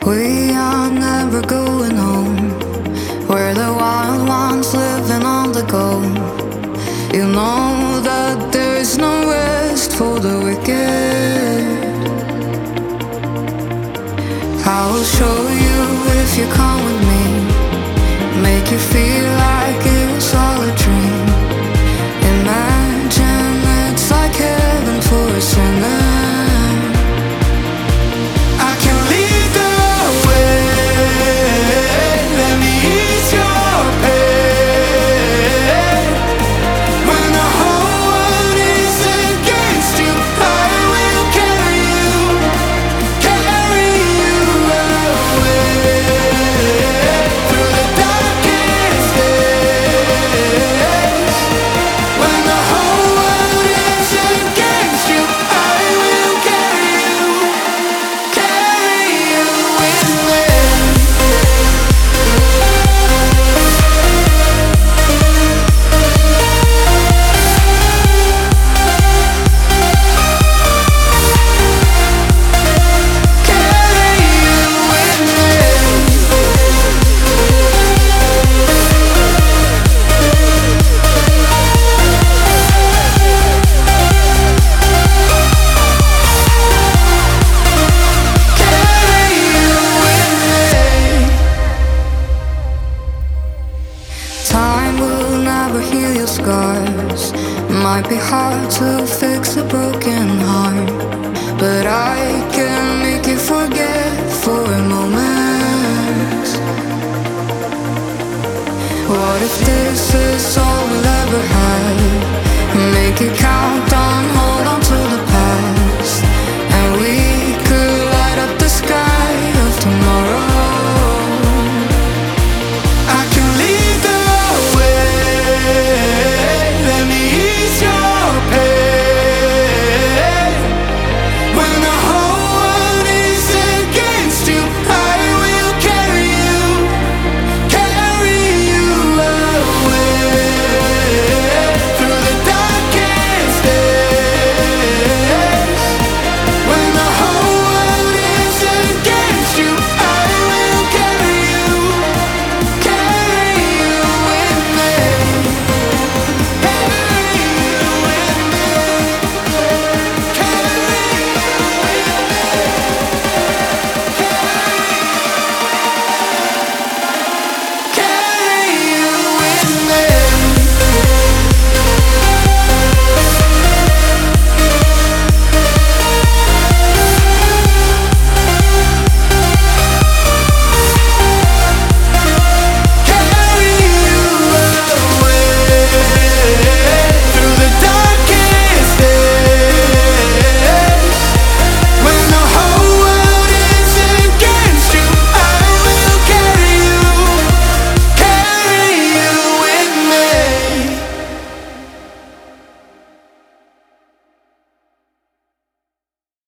We are never going home. We're the wild ones living on the go. You know that there is no rest for the wicked. I will show you if you come with me. Make you feel like it was all a dream. Imagine it's like heaven for a sinner. I can lead the way. Let me ease your pain. When the whole world is against you, I will carry you away through the darkest days. When the whole world is against you, I will carry you with me. Time will never heal your scars. Might be hard to fix a broken heart, but I can make you forget for a moment. What if this is